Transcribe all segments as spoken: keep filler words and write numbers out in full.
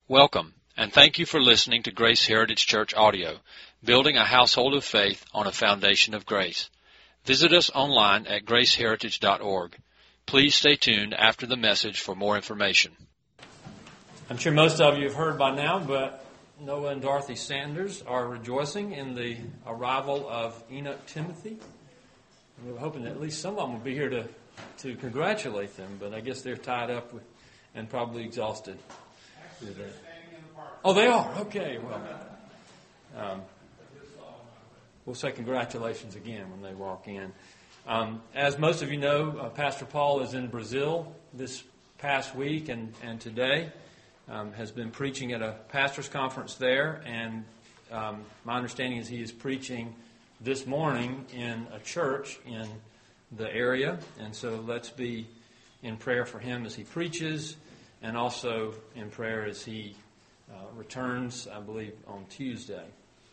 Welcome, and thank you for listening to Grace Heritage Church Audio, building a household of faith on a foundation of grace. Visit us online at grace heritage dot org. Please stay tuned after the message for more information. I'm sure most of you have heard by now, but Noah and Dorothy Sanders are rejoicing in the arrival of Enoch Timothy. We were hoping that at least some of them would be here to, to congratulate them, but I guess they're tied up with, and probably exhausted. Oh, they are? Okay, well, um, we'll say congratulations again when they walk in. Um, as most of you know, uh, Pastor Paul is in Brazil this past week and, and today. Um, has been preaching at a pastor's conference there, and um, my understanding is he is preaching this morning in a church in the area, and so let's be in prayer for him as he preaches, and also in prayer as he uh, returns, I believe, on Tuesday.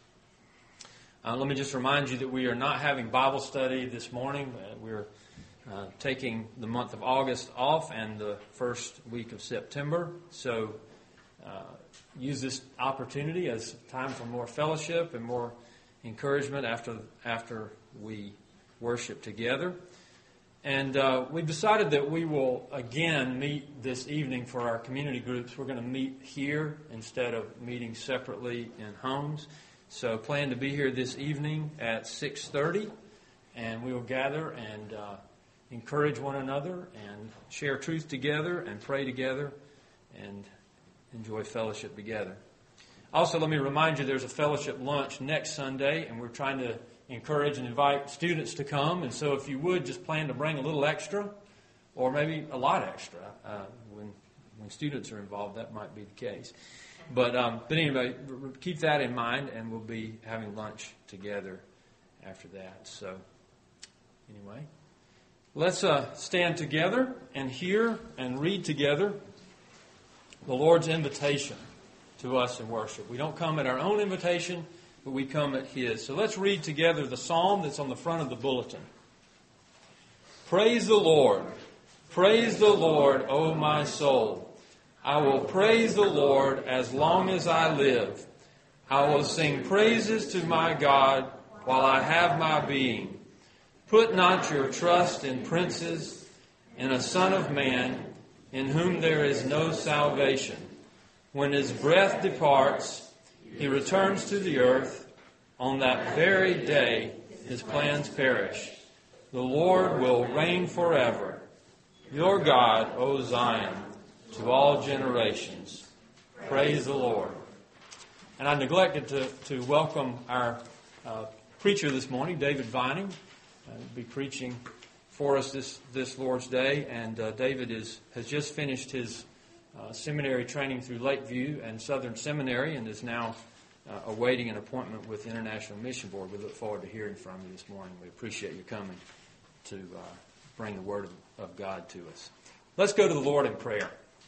Uh, let me just remind you that we are not having Bible study this morning. Uh, we're uh, taking the month of August off and the first week of September. So uh, use this opportunity as time for more fellowship and more encouragement after after we worship together. And uh, we've decided that we will again meet this evening for our community groups. We're going to meet here instead of meeting separately in homes. So plan to be here this evening at six thirty, and we will gather and uh, encourage one another and share truth together and pray together and enjoy fellowship together. Also, let me remind you there's a fellowship lunch next Sunday, and we're trying to encourage and invite students to come. And so if you would, just plan to bring a little extra or maybe a lot extra. Uh, when when students are involved, that might be the case. But, um, but anyway, keep that in mind, and we'll be having lunch together after that. So anyway, let's uh, stand together and hear and read together the Lord's invitation to us in worship. We don't come at our own invitation, but we come at His. So let's read together the psalm that's on the front of the bulletin. Praise the Lord. Praise the Lord, O my soul. I will praise the Lord as long as I live. I will sing praises to my God while I have my being. Put not your trust in princes, in a son of man, in whom there is no salvation. When his breath departs, he returns to the earth. On that very day, his plans perish. The Lord will reign forever. Your God, O Zion, to all generations. Praise the Lord. And I neglected to, to welcome our uh, preacher this morning, David Vining. Uh, he'll be preaching for us this, this Lord's Day. And uh, David is has just finished his uh, seminary training through Lakeview and Southern Seminary and is now uh, awaiting an appointment with the International Mission Board. We look forward to hearing from you this morning. We appreciate you coming to uh, bring the Word of, of God to us. Let's go to the Lord in prayer.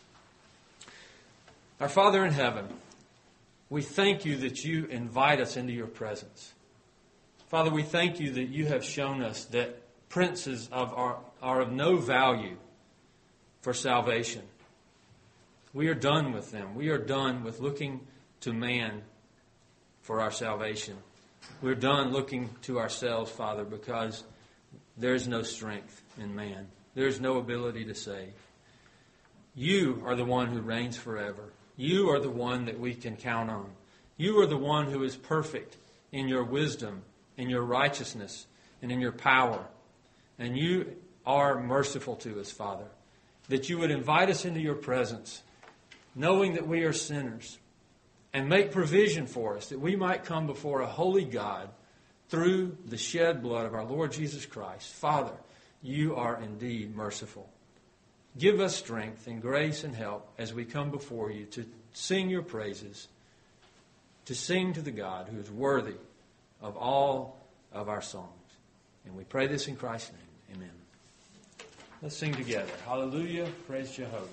Our Father in heaven, we thank you that you invite us into your presence. Father, we thank you that you have shown us that princes of our, are of no value for salvation. We are done with them. We are done with looking to man for our salvation. We're done looking to ourselves, Father, because there's no strength in man. There's no ability to save. You are the one who reigns forever. You are the one that we can count on. You are the one who is perfect in your wisdom, in your righteousness, and in your power. And you are merciful to us, Father, that you would invite us into your presence, knowing that we are sinners, and make provision for us that we might come before a holy God through the shed blood of our Lord Jesus Christ. Father, you are indeed merciful. Give us strength and grace and help as we come before you to sing your praises, to sing to the God who is worthy of all of our songs. And we pray this in Christ's name. Amen. Let's sing together. Hallelujah. Praise Jehovah.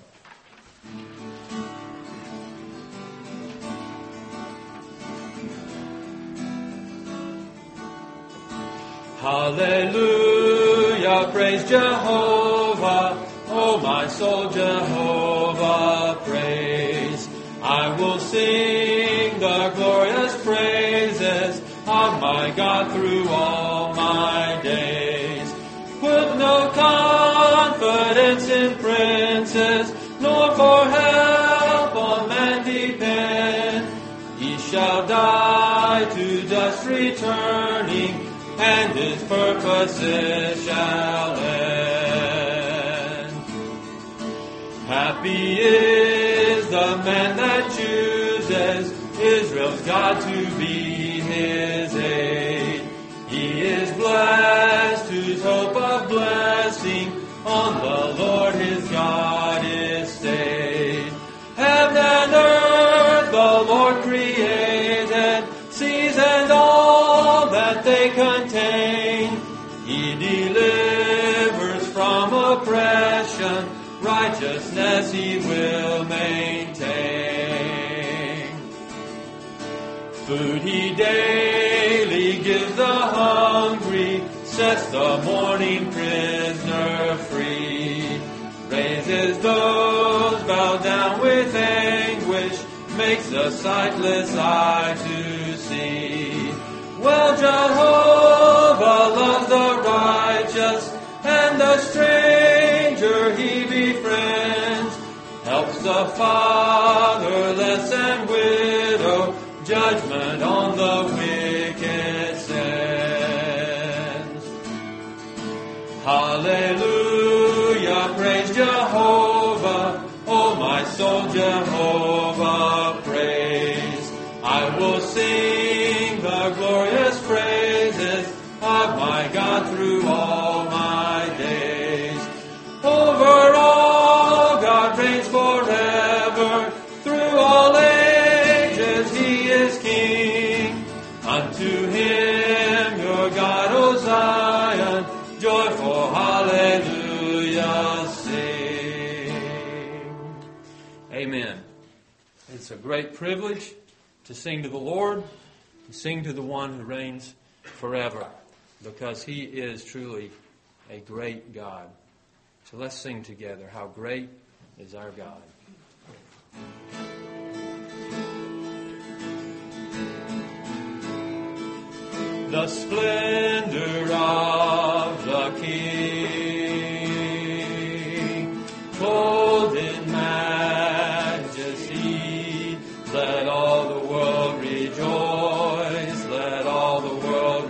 Hallelujah. Praise Jehovah. Oh, my soul, Jehovah, praise. I will sing the glorious praises of my God through all my days. Put no confidence in princes, nor for help on man depend. He shall die to dust returning, and his purposes shall end. Happy is the man that chooses Israel's God to be his aid. He is blessed whose hope of blessing on the Lord his God is stayed. Heaven and earth the Lord created, seas and all that they contain. He delivers from oppression, righteousness he will maintain. Food he daily gives the hungry, sets the mourning prisoner free. Raises those bowed down with anguish, makes the sightless eye to see. Well, Jehovah loves the righteous, and the stranger he befriends. Helps the fatherless and widow, judgment on the wicked sends. Hallelujah, praise Jehovah, O my soul, Jehovah praise. I will sing the glorious praises of my God through all my days. Over all, God reigns forever. Through all ages, he is King. Unto him, your God, O Zion, joyful hallelujah sing. Amen. It's a great privilege to sing to the Lord, to sing to the one who reigns forever, because he is truly a great God. So let's sing together, How Great is Our God. The splendor of the King, clothed in majesty, let all the world rejoice, let all the world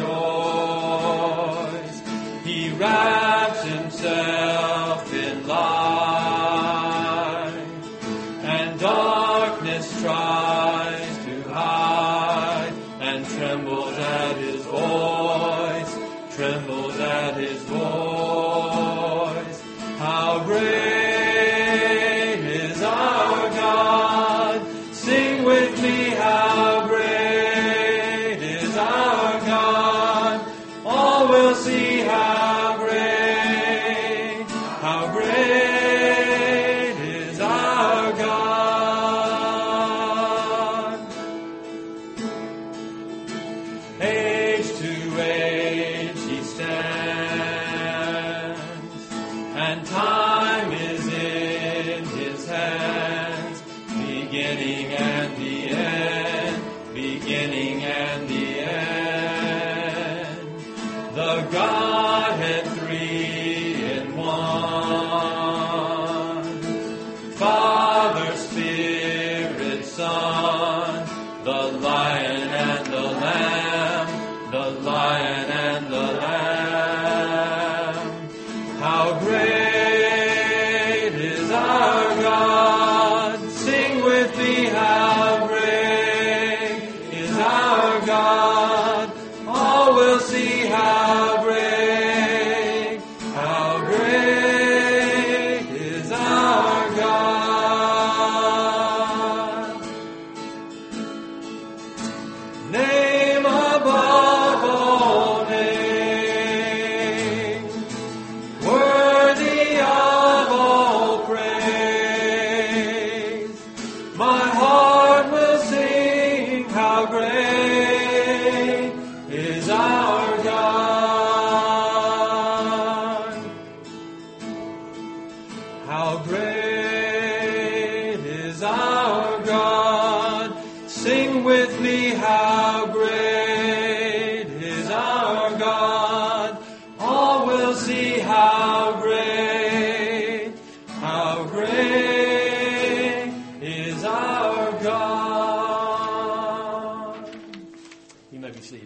rejoice. He wraps himself in light, and darkness tries to hide, and trembles at his voice, trembles at his voice. How great is our God! Sing with me, how great is our God! All will see how great, how great is our God. Age to age he stands, and time is in his hands, beginning and the end, beginning and the end. The Godhead three in one, Father, Spirit, Son, the Lion and the Lamb, the Lion and the Lamb. How great is our God! Sing with me, how great is our God! All will see how great, how great is our God. Name above all names, worthy of all praise. My heart will sing, how great is our God. How great is our God. with me, how great is our God. All will see how great, how great is our God. You may be seated.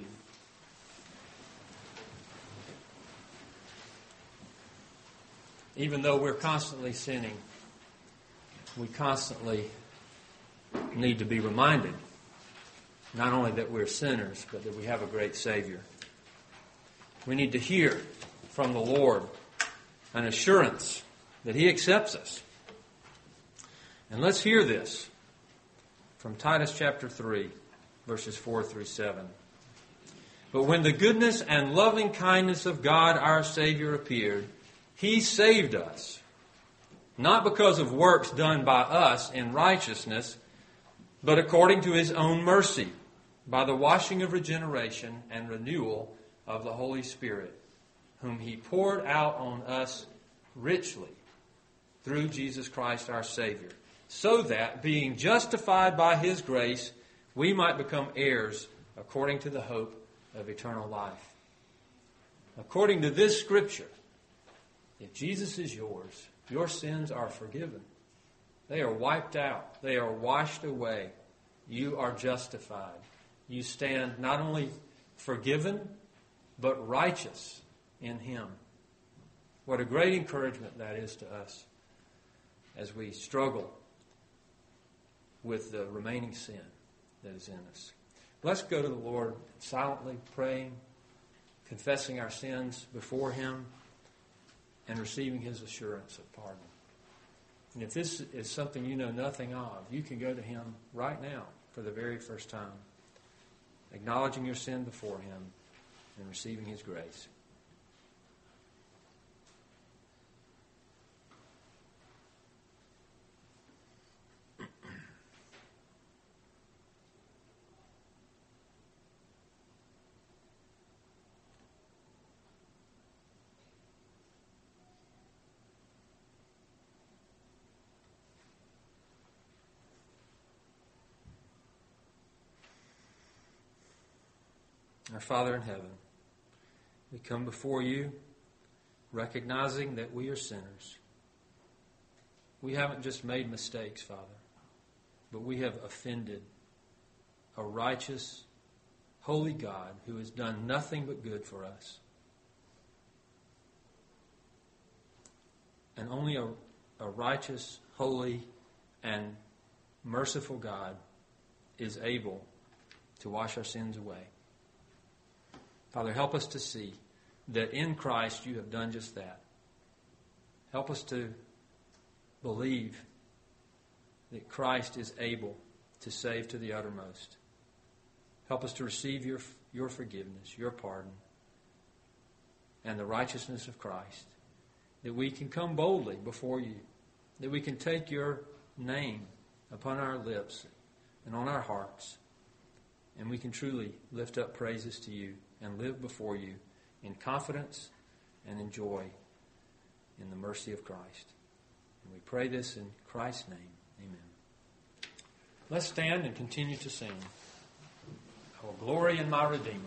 Even though we're constantly sinning, we constantly need to be reminded not only that we're sinners, but that we have a great Savior. We need to hear from the Lord an assurance that He accepts us. And let's hear this from Titus chapter three, verses four through seven. But when the goodness and loving kindness of God our Savior appeared, He saved us, not because of works done by us in righteousness, but according to His own mercy, by the washing of regeneration and renewal of the Holy Spirit, whom He poured out on us richly through Jesus Christ our Savior, so that, being justified by His grace, we might become heirs according to the hope of eternal life. According to this Scripture, if Jesus is yours, your sins are forgiven. They are wiped out. They are washed away. You are justified. You stand not only forgiven, but righteous in Him. What a great encouragement that is to us as we struggle with the remaining sin that is in us. Let's go to the Lord silently praying, confessing our sins before Him, and receiving His assurance of pardon. And if this is something you know nothing of, you can go to Him right now for the very first time, acknowledging your sin before Him and receiving His grace. Our Father in heaven, we come before You recognizing that we are sinners. We haven't just made mistakes, Father, but we have offended a righteous, holy God who has done nothing but good for us. And only a, a righteous, holy, and merciful God is able to wash our sins away. Father, help us to see that in Christ You have done just that. Help us to believe that Christ is able to save to the uttermost. Help us to receive Your, your forgiveness, Your pardon, and the righteousness of Christ, that we can come boldly before You, that we can take Your name upon our lips and on our hearts, and we can truly lift up praises to You and live before You in confidence and in joy in the mercy of Christ. And we pray this in Christ's name. Amen. Let's stand and continue to sing, "I will glory in my Redeemer."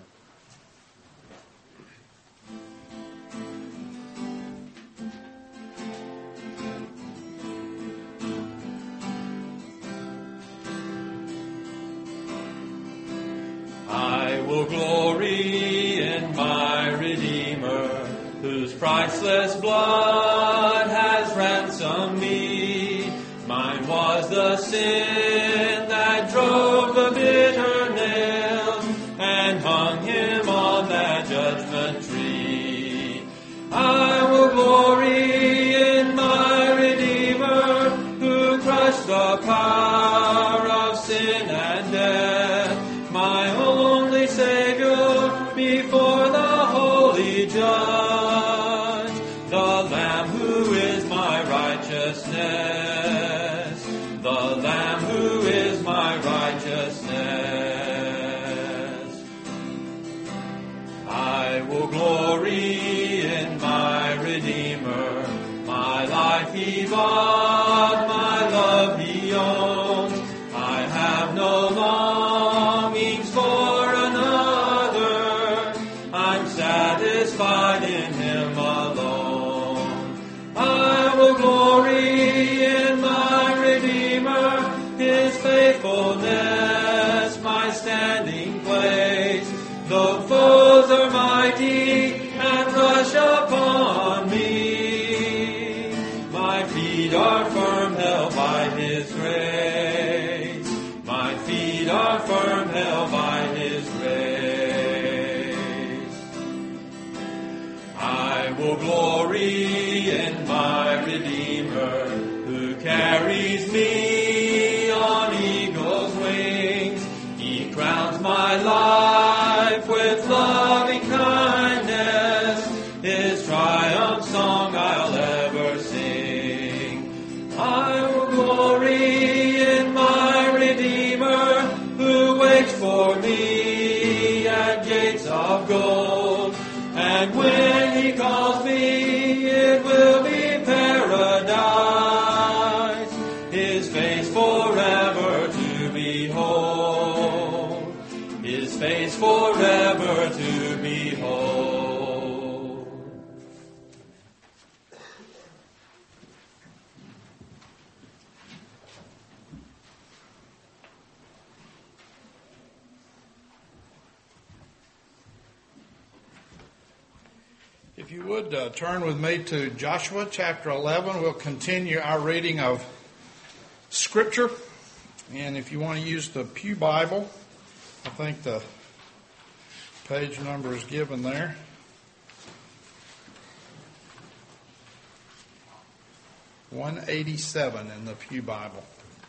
I will glory in my Redeemer, whose priceless blood has ransomed me. Mine was the sin that drove the bitter nails and hung Him on that judgment tree. I will glory in my Redeemer, who crushed the power of sin and death, my only Savior before the holy Judge, the Lamb who is my righteousness, the Lamb who faithfulness my standing place. Though foes are mighty and rush upon me, my feet are firm held by His grace. My feet are firm held by His grace. I will glory in my Redeemer, who carries me on eagle's wings. He crowns my life with loving kindness. His triumph song I'll ever sing. I will glory in my Redeemer, who waits for me at gates of gold. And when He calls me, it will be paradise, His face forever to behold, His face forever to behold. If you would uh, turn with me to Joshua chapter eleven, we'll continue our reading of Scripture. And if you want to use the Pew Bible, I think the page number is given there. one eighty-seven in the Pew Bible.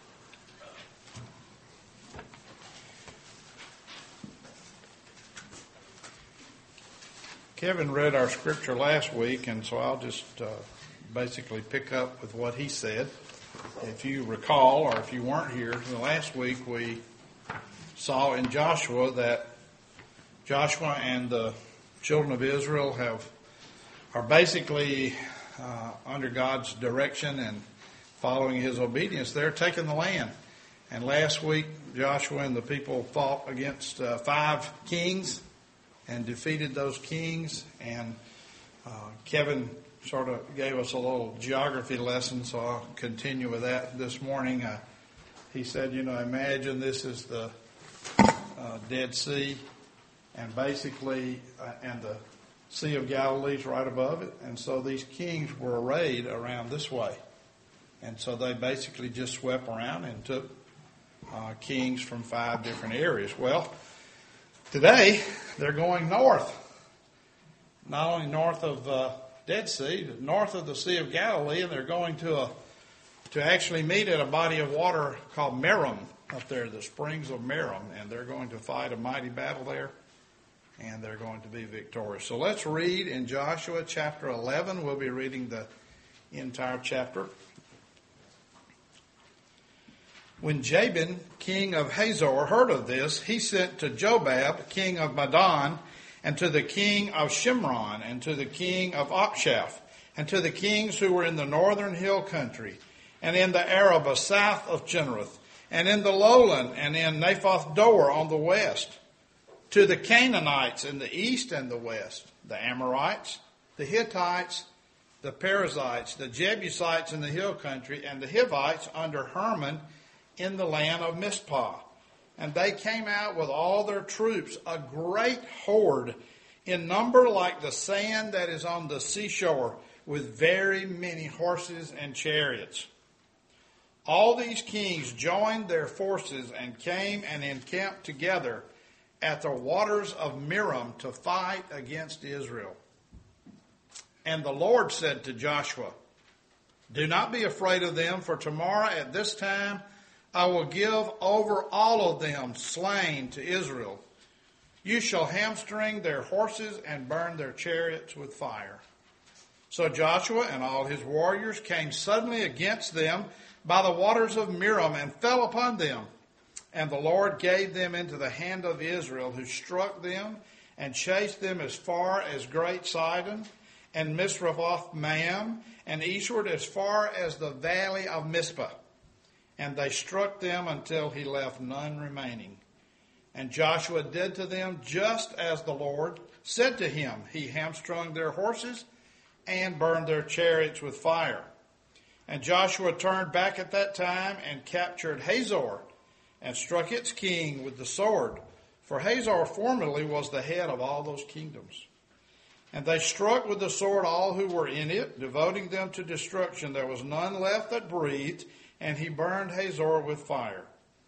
Kevin read our scripture last week, and so I'll just uh, basically pick up with what he said. If you recall, or if you weren't here, last week we saw in Joshua that Joshua and the children of Israel have are basically uh, under God's direction and following His obedience. They're taking the land. And last week, Joshua and the people fought against uh, five kings and defeated those kings. And uh, Kevin sort of gave us a little geography lesson, so I'll continue with that this morning. Uh, he said, you know, imagine this is the uh, Dead Sea, and basically, uh, and the Sea of Galilee is right above it. And so these kings were arrayed around this way. And so they basically just swept around and took uh, kings from five different areas. Well, today, they're going north. Not only north of the Dead Sea, but north of the Sea of Galilee, and they're going to a to actually meet at a body of water called Merom up there, the springs of Merom, and they're going to fight a mighty battle there, and they're going to be victorious. So let's read in Joshua chapter eleven. We'll be reading the entire chapter. When Jabin, king of Hazor, heard of this, he sent to Jobab, king of Madon, and to the king of Shimron, and to the king of Akshaph, and to the kings who were in the northern hill country, and in the Arabah south of Chinnereth, and in the lowland, and in Naphoth Dor on the west, to the Canaanites in the east and the west, the Amorites, the Hittites, the Perizzites, the Jebusites in the hill country, and the Hivites under Hermon, in the land of Mizpah. And they came out with all their troops, a great horde, in number like the sand that is on the seashore, with very many horses and chariots. All these kings joined their forces and came and encamped together at the waters of Merom to fight against Israel. And the Lord said to Joshua, "Do not be afraid of them, for tomorrow at this time I will give over all of them slain to Israel. You shall hamstring their horses and burn their chariots with fire." So Joshua and all his warriors came suddenly against them by the waters of Merom and fell upon them. And the Lord gave them into the hand of Israel, who struck them and chased them as far as Great Sidon and Misrephoth-Maim, and eastward as far as the valley of Mizpah. And they struck them until he left none remaining. And Joshua did to them just as the Lord said to him. He hamstrung their horses and burned their chariots with fire. And Joshua turned back at that time and captured Hazor and struck its king with the sword. For Hazor formerly was the head of all those kingdoms. And they struck with the sword all who were in it, devoting them to destruction. There was none left that breathed, and he burned Hazor with fire.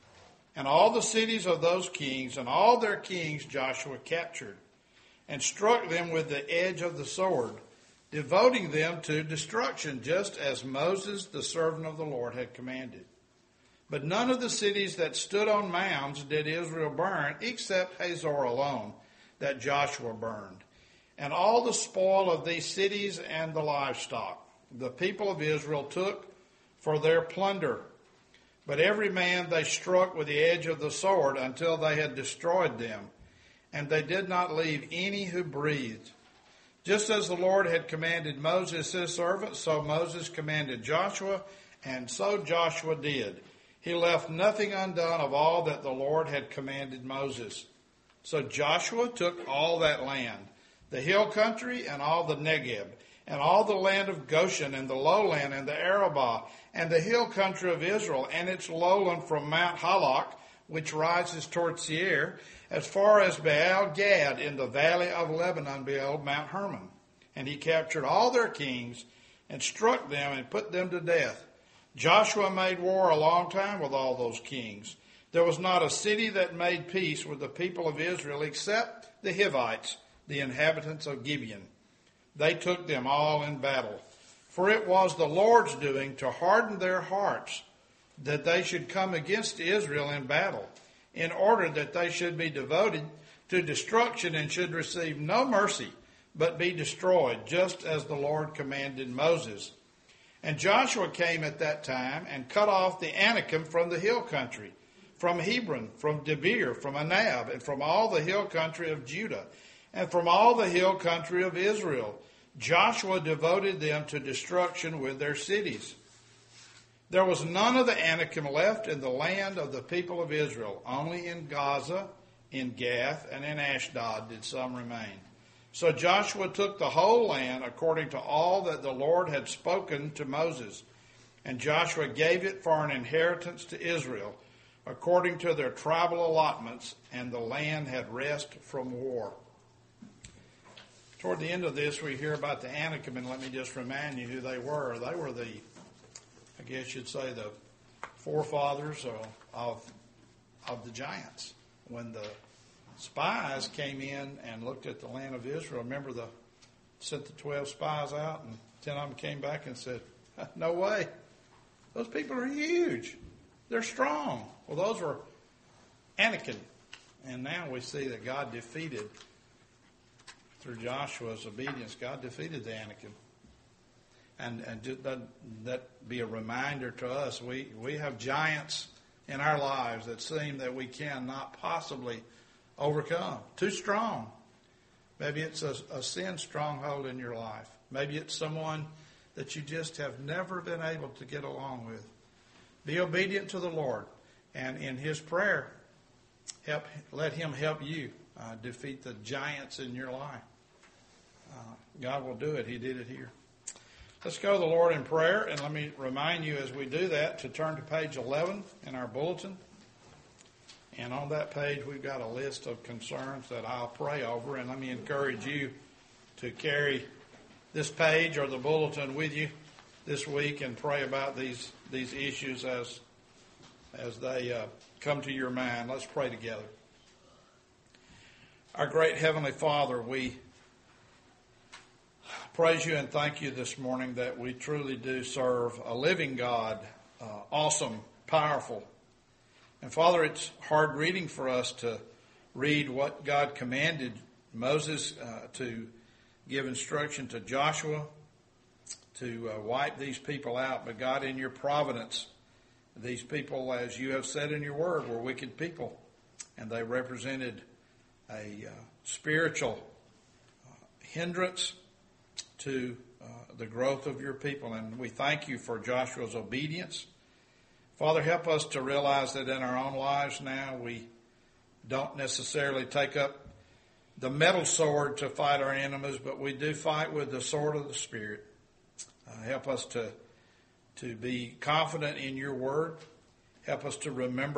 And all the cities of those kings and all their kings Joshua captured, and struck them with the edge of the sword, devoting them to destruction, just as Moses, the servant of the Lord, had commanded. But none of the cities that stood on mounds did Israel burn, except Hazor alone, that Joshua burned. And all the spoil of these cities and the livestock the people of Israel took for their plunder. But every man they struck with the edge of the sword until they had destroyed them. And they did not leave any who breathed. Just as the Lord had commanded Moses his servant, so Moses commanded Joshua, and so Joshua did. He left nothing undone of all that the Lord had commanded Moses. So Joshua took all that land, the hill country and all the Negeb, and all the land of Goshen and the lowland and the Arabah, and the hill country of Israel, and its lowland from Mount Halak, which rises toward Seir, as far as Baal Gad in the valley of Lebanon beyond Mount Hermon. And he captured all their kings and struck them and put them to death. Joshua made war a long time with all those kings. There was not a city that made peace with the people of Israel except the Hivites, the inhabitants of Gibeon. They took them all in battle. For it was the Lord's doing to harden their hearts, that they should come against Israel in battle, in order that they should be devoted to destruction and should receive no mercy, but be destroyed, just as the Lord commanded Moses. And Joshua came at that time and cut off the Anakim from the hill country, from Hebron, from Debir, from Anab, and from all the hill country of Judah, and from all the hill country of Israel. Joshua devoted them to destruction with their cities. There was none of the Anakim left in the land of the people of Israel. Only in Gaza, in Gath, and in Ashdod did some remain. So Joshua took the whole land according to all that the Lord had spoken to Moses. And Joshua gave it for an inheritance to Israel, according to their tribal allotments, and the land had rest from war. Toward the end of this, we hear about the Anakim, and let me just remind you who they were. They were the, I guess you'd say, the forefathers of, of, of the giants. When the spies came in and looked at the land of Israel, remember the sent the twelve spies out, and ten of them came back and said, no way. Those people are huge. They're strong. Well, those were Anakim. And now we see that God defeated, through Joshua's obedience, God defeated the Anakim. And, and just that, that be a reminder to us. We, we have giants in our lives that seem that we cannot possibly overcome. Too strong. Maybe it's a, a sin stronghold in your life. Maybe it's someone that you just have never been able to get along with. Be obedient to the Lord. And in His prayer, help let Him help you uh, defeat the giants in your life. Uh, God will do it. He did it here. Let's go to the Lord in prayer, and let me remind you as we do that to turn to page eleven in our bulletin. And on that page, we've got a list of concerns that I'll pray over, and let me encourage you to carry this page or the bulletin with you this week and pray about these these issues as as they uh, come to your mind. Let's pray together. Our great Heavenly Father, we praise you and thank you this morning that we truly do serve a living God, uh, awesome, powerful. And Father, it's hard reading for us to read what God commanded Moses uh, to give instruction to Joshua to uh, wipe these people out. But God, in your providence, these people, as you have said in your word, were wicked people. And they represented a uh, spiritual uh, hindrance to uh, the growth of your people. And we thank you for Joshua's obedience. Father, help us to realize that in our own lives now we don't necessarily take up the metal sword to fight our enemies, but we do fight with the sword of the Spirit. Uh, help us to, to be confident in your word. Help us to remember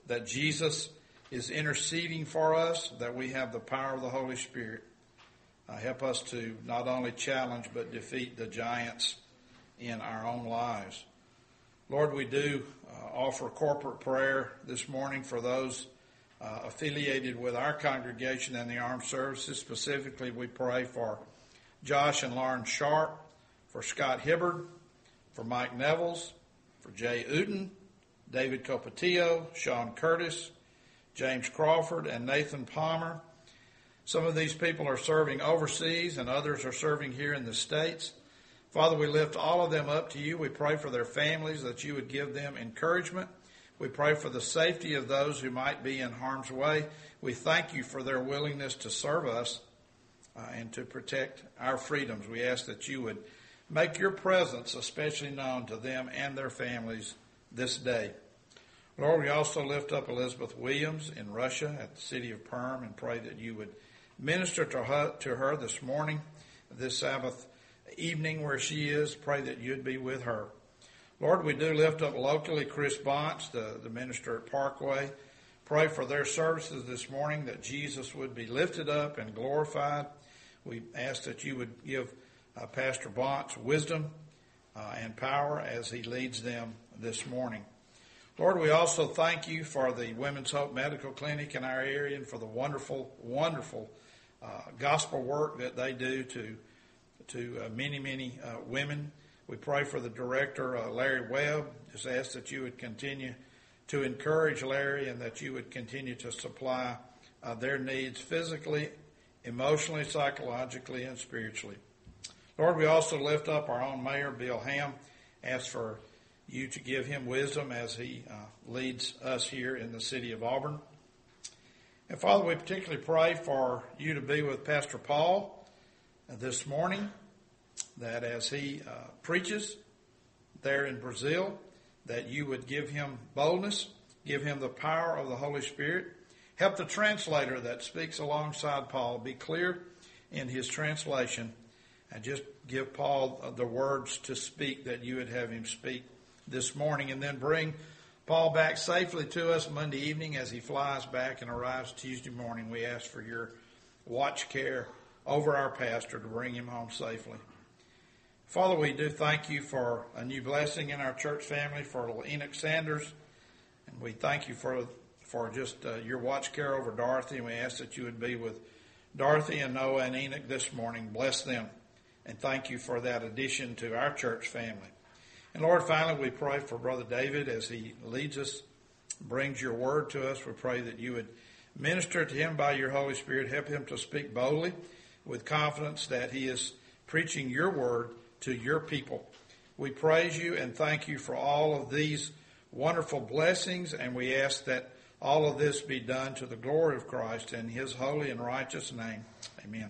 that Jesus is interceding for us, that we have the power of the Holy Spirit. Uh, help us to not only challenge but defeat the giants in our own lives. Lord, we do uh, offer corporate prayer this morning for those uh, affiliated with our congregation and the armed services. Specifically, we pray for Josh and Lauren Sharp, for Scott Hibbard, for Mike Nevels, for Jay Uten, David Copatillo, Sean Curtis, James Crawford, and Nathan Palmer. Some of these people are serving overseas and others are serving here in the States. Father, we lift all of them up to you. We pray for their families, that you would give them encouragement. We pray for the safety of those who might be in harm's way. We thank you for their willingness to serve us uh, and to protect our freedoms. We ask that you would make your presence especially known to them and their families this day. Lord, we also lift up Elizabeth Williams in Russia at the city of Perm and pray that you would minister to her, to her this morning, this Sabbath evening where she is. Pray that you'd be with her. Lord, we do lift up locally Chris Bonts, the, the minister at Parkway. Pray for their services this morning, that Jesus would be lifted up and glorified. We ask that you would give uh, Pastor Bonts wisdom uh, and power as he leads them this morning. Lord, we also thank you for the Women's Hope Medical Clinic in our area and for the wonderful, wonderful uh, gospel work that they do to to uh, many, many uh, women. We pray for the director, uh, Larry Webb. Just ask that you would continue to encourage Larry and that you would continue to supply uh, their needs physically, emotionally, psychologically, and spiritually. Lord, we also lift up our own mayor, Bill Ham. Ask for you to give him wisdom as he uh, leads us here in the city of Auburn. And Father, we particularly pray for you to be with Pastor Paul uh, this morning, that as he uh, preaches there in Brazil, that you would give him boldness, give him the power of the Holy Spirit. Help the translator that speaks alongside Paul be clear in his translation, and just give Paul the words to speak that you would have him speak this morning, and then bring Paul back safely to us Monday evening as he flies back and arrives Tuesday morning. We ask for your watch care over our pastor to bring him home safely. Father, we do thank you for a new blessing in our church family, for little Enoch Sanders, and we thank you for for just uh, your watch care over Dorothy, and we ask that you would be with Dorothy and Noah and Enoch this morning. Bless them, and thank you for that addition to our church family. And Lord, finally, we pray for Brother David as he leads us, brings your word to us. We pray that you would minister to him by your Holy Spirit. Help him to speak boldly with confidence that he is preaching your word to your people. We praise you and thank you for all of these wonderful blessings, and we ask that all of this be done to the glory of Christ in his holy and righteous name. Amen.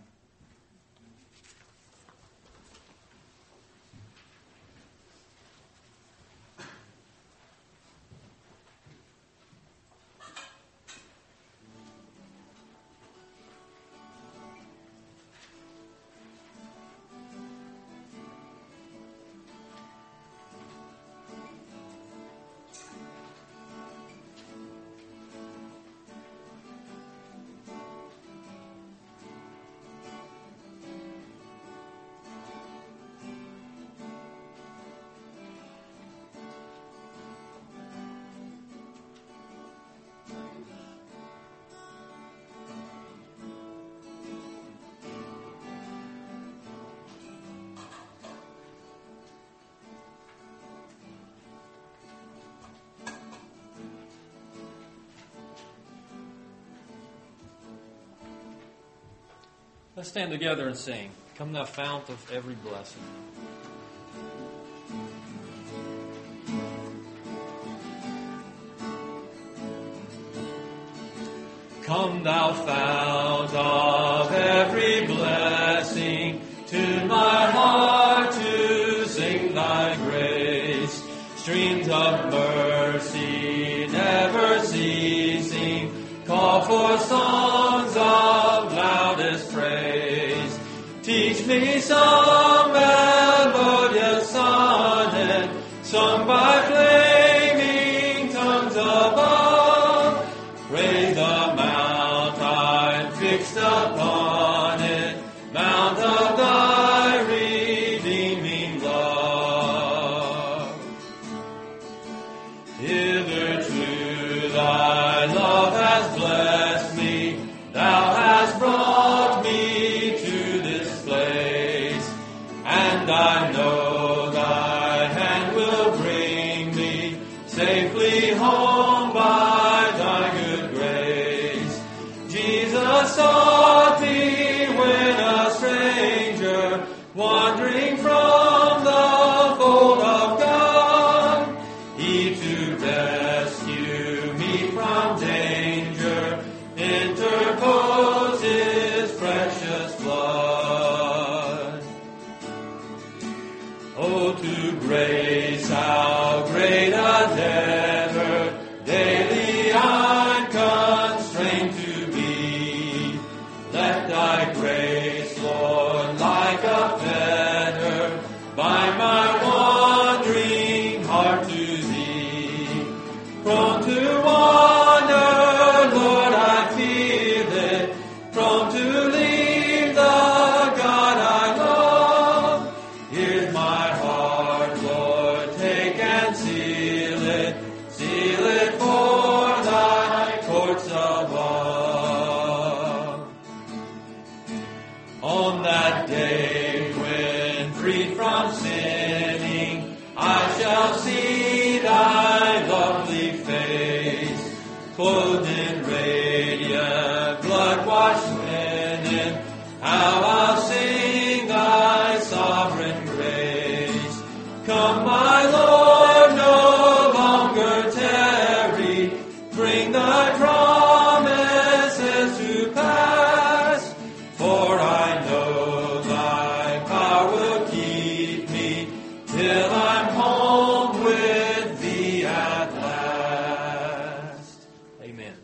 Let's stand together and sing. Come thou fount of every blessing. Come thou fount of every blessing, tune my heart to sing thy grace. Streams of mercy never ceasing, call for songs of loudest praise. Teach me some melodious sonnet, sung by flaming tongues above. fixed upon it, Mount of thy redeeming love. Hitherto thy love has blessed me, thou hast brought me to this place, and I know thy hand will bring me safely home by thy good grace. Jesus sought me when a stranger, wandering from the fold of God. He to rescue me from danger interposed his precious blood. Oh, to grace, how great a debtor daily I'm constrained to be. Let thy grace, Lord, like a fetter, bind my wandering heart to thee. Prone to wander, Lord, I feel it, prone to leave the God I love. Here's my heart, Lord, take and seal it, seal it for thy courts above. On that day when freed from sinning, I shall see thy lovely face, clothed in radiant blood-washed linen. How I'll sing thy sovereign grace. Come, my Lord, no longer tarry, bring thy promises to pass, for I know thy power will keep me till I'm home with thee at last. Amen.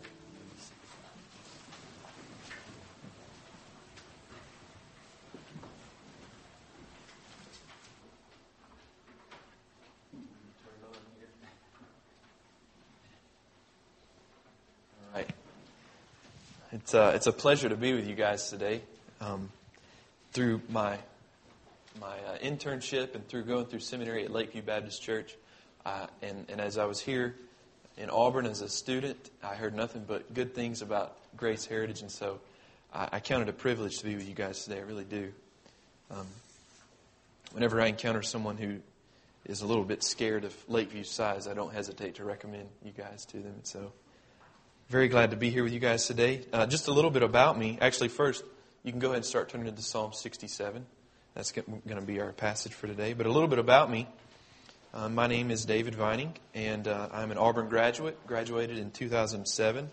All right. It's uh, it's a pleasure to be with you guys today. Um, through my my uh, internship and through going through seminary at Lakeview Baptist Church, uh, and and as I was here in Auburn as a student, I heard nothing but good things about Grace Heritage, and so I, I count it a privilege to be with you guys today. I really do. Um, whenever I encounter someone who is a little bit scared of Lakeview's size, I don't hesitate to recommend you guys to them. And so, very glad to be here with you guys today. Uh, just a little bit about me. Actually, first, you can go ahead and start turning to Psalm sixty-seven. That's going to be our passage for today. But a little bit about me. Uh, my name is David Vining, and uh, I'm an Auburn graduate. Graduated in two thousand seven,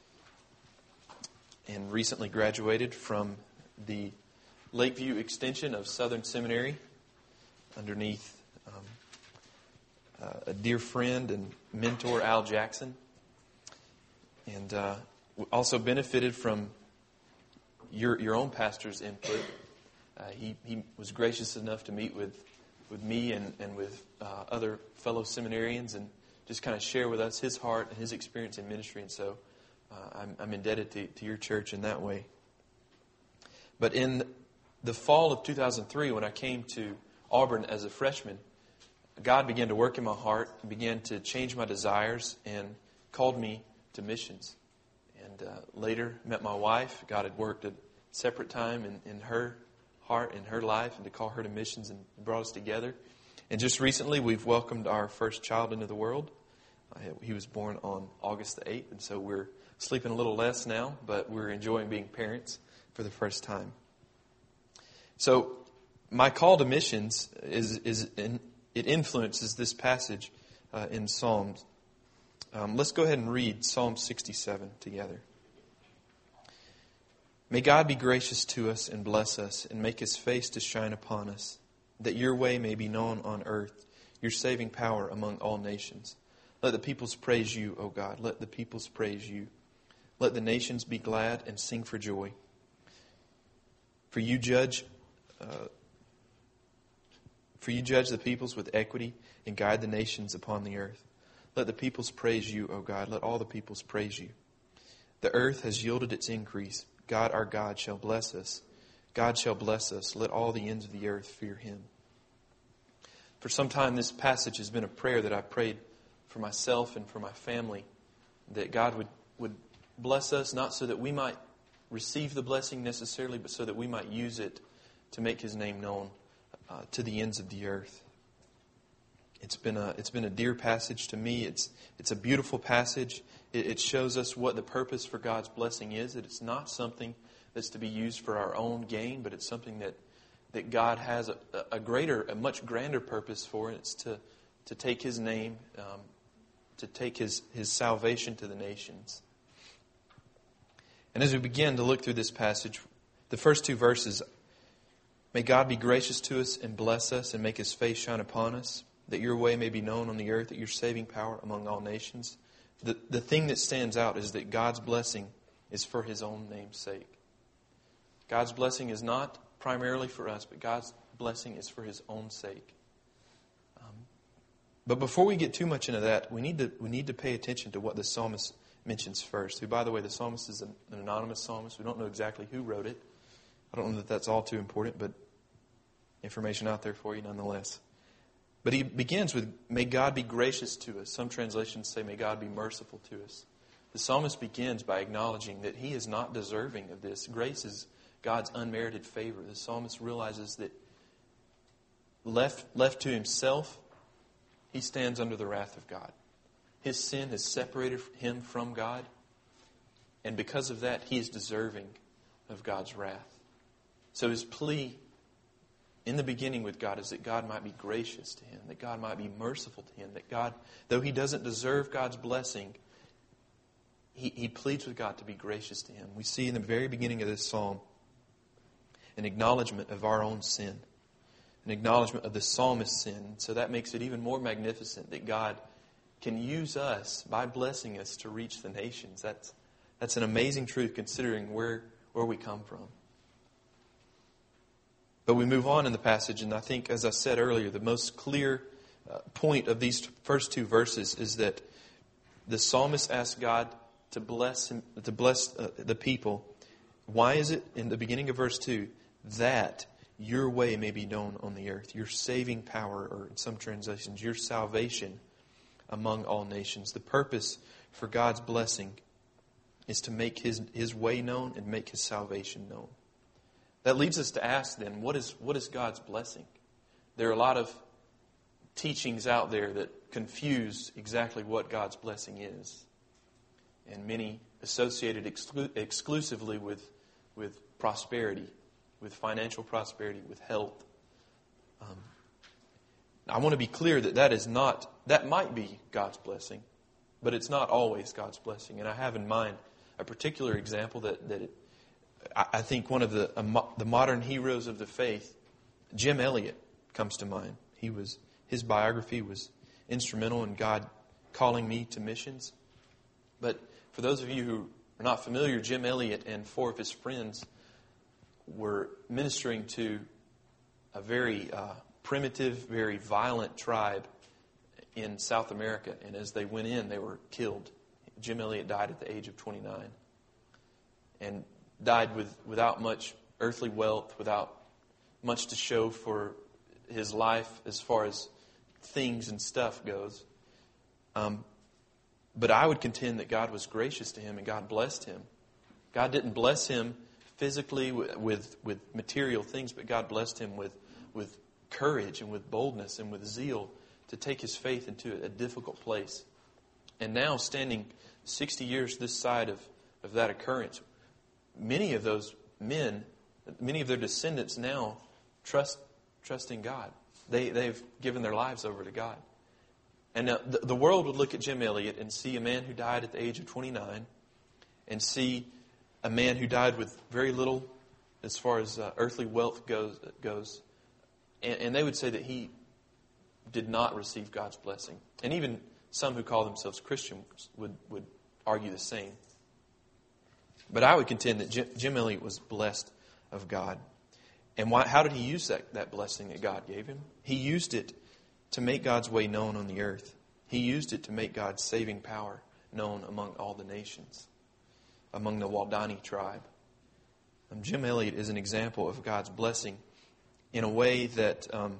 and recently graduated from the Lakeview extension of Southern Seminary underneath um, uh, a dear friend and mentor, Al Jackson. And uh, also benefited from your your own pastor's input. Uh, he, he was gracious enough to meet with, with me and, and with uh, other fellow seminarians and just kind of share with us his heart and his experience in ministry. And so uh, I'm, I'm indebted to, to your church in that way. But in the fall of two thousand three, when I came to Auburn as a freshman, God began to work in my heart and began to change my desires and called me to missions. And uh, later met my wife. God had worked a separate time in, in her heart, in her life, and to call her to missions and brought us together. And just recently we've welcomed our first child into the world. Uh, he was born on August the eighth, and so we're sleeping a little less now, but we're enjoying being parents for the first time. So my call to missions is, is in, it influences this passage uh, in Psalms. Um, let's go ahead and read Psalm sixty-seven together. May God be gracious to us and bless us and make His face to shine upon us, that your way may be known on earth, your saving power among all nations. Let the peoples praise you, O God. Let the peoples praise you. Let the nations be glad and sing for joy. For you judge, uh, for you judge the peoples with equity and guide the nations upon the earth. Let the peoples praise you, O God. Let all the peoples praise you. The earth has yielded its increase. God our God shall bless us. God shall bless us. Let all the ends of the earth fear Him. For some time, this passage has been a prayer that I prayed for myself and for my family, that God would, would bless us, not so that we might receive the blessing necessarily, but so that we might use it to make His name known uh, to the ends of the earth. It's been a it's been a dear passage to me. It's it's a beautiful passage. It, it shows us what the purpose for God's blessing is. That it's not something that's to be used for our own gain, but it's something that that God has a, a greater, a much grander purpose for. And it's to to take His name, um, to take His His salvation to the nations. And as we begin to look through this passage, the first two verses, may God be gracious to us and bless us and make His face shine upon us, that your way may be known on the earth, that your saving power among all nations. The, the thing that stands out is that God's blessing is for His own name's sake. God's blessing is not primarily for us, but God's blessing is for His own sake. Um, but before we get too much into that, we need to we need to pay attention to what the psalmist mentions first. Who, by the way, the psalmist is an, an anonymous psalmist. We don't know exactly who wrote it. I don't know that that's all too important, but information out there for you nonetheless. But he begins with, may God be gracious to us. Some translations say, may God be merciful to us. The psalmist begins by acknowledging that he is not deserving of this. Grace is God's unmerited favor. The psalmist realizes that left, left to himself, he stands under the wrath of God. His sin has separated him from God, and because of that, he is deserving of God's wrath. So his plea in the beginning with God is that God might be gracious to him, that God might be merciful to him, that God, though he doesn't deserve God's blessing, he, he pleads with God to be gracious to him. We see in the very beginning of this psalm an acknowledgement of our own sin, an acknowledgement of the psalmist's sin. So that makes it even more magnificent that God can use us by blessing us to reach the nations. That's that's an amazing truth considering where, where we come from. But we move on in the passage, and I think, as I said earlier, the most clear uh, point of these first two verses is that the psalmist asks God to bless him, to bless uh, the people. Why is it in the beginning of verse two that your way may be known on the earth, your saving power, or in some translations, your salvation among all nations? The purpose for God's blessing is to make His His way known and make His salvation known. That leads us to ask then, what is what is God's blessing? There are a lot of teachings out there that confuse exactly what God's blessing is. And many associated exclu- exclusively with, with prosperity, with financial prosperity, with health. Um, I want to be clear that that is not, that might be God's blessing, but it's not always God's blessing. And I have in mind a particular example that, that it, I think one of the uh, the modern heroes of the faith, Jim Elliot, comes to mind. He was his biography was instrumental in God calling me to missions. But for those of you who are not familiar, Jim Elliot and four of his friends were ministering to a very uh, primitive, very violent tribe in South America. And as they went in, they were killed. Jim Elliot died at the age of twenty-nine. And died with without much earthly wealth, without much to show for his life as far as things and stuff goes. Um, but I would contend that God was gracious to him and God blessed him. God didn't bless him physically with, with, with material things, but God blessed him with, with courage and with boldness and with zeal to take his faith into a difficult place. And now, standing sixty years this side of, of that occurrence, many of those men, many of their descendants now trust trust in God. They, they've given their lives over to God. And now the, the world would look at Jim Elliot and see a man who died at the age of twenty-nine and see a man who died with very little as far as uh, earthly wealth goes. goes. And, and they would say that he did not receive God's blessing. And even some who call themselves Christians would, would argue the same. But I would contend that Jim, Jim Elliot was blessed of God. And why, how did he use that, that blessing that God gave him? He used it to make God's way known on the earth. He used it to make God's saving power known among all the nations, among the Waodani tribe. Um, Jim Elliot is an example of God's blessing in a way that um,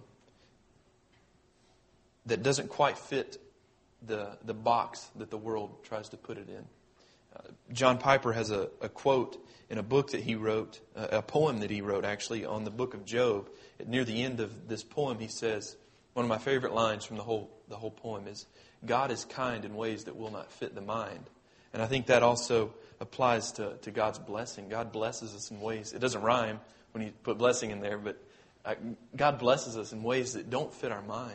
that doesn't quite fit the the box that the world tries to put it in. Uh, John Piper has a, a quote in a book that he wrote, uh, a poem that he wrote actually on the book of Job. Near the end of this poem, he says, one of my favorite lines from the whole the whole poem is, "God is kind in ways that will not fit the mind." And I think that also applies to, to God's blessing. God blesses us in ways, it doesn't rhyme when you put blessing in there, but uh, God blesses us in ways that don't fit our mind.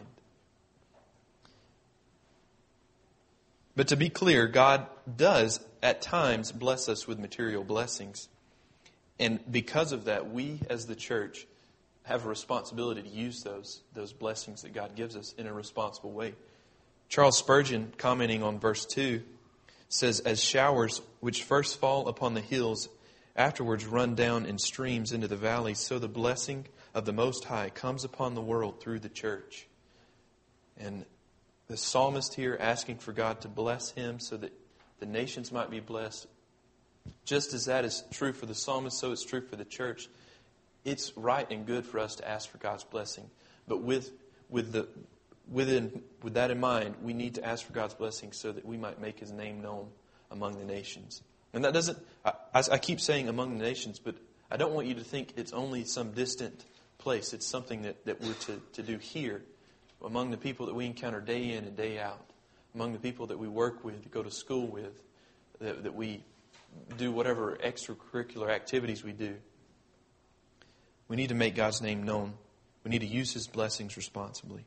But to be clear, God does at times bless us with material blessings. And because of that, we as the church have a responsibility to use those, those blessings that God gives us in a responsible way. Charles Spurgeon, commenting on verse two, says, "As showers which first fall upon the hills, afterwards run down in streams into the valleys, so the blessing of the Most High comes upon the world through the church." And the psalmist here asking for God to bless him so that the nations might be blessed. Just as that is true for the psalmist, so it's true for the church. It's right and good for us to ask for God's blessing. But with with the within with that in mind, we need to ask for God's blessing so that we might make His name known among the nations. And that doesn't, I, I keep saying among the nations, but I don't want you to think it's only some distant place. It's something that, that we're to, to do here, among the people that we encounter day in and day out, among the people that we work with, go to school with, that, that we do whatever extracurricular activities we do. We need to make God's name known. We need to use His blessings responsibly.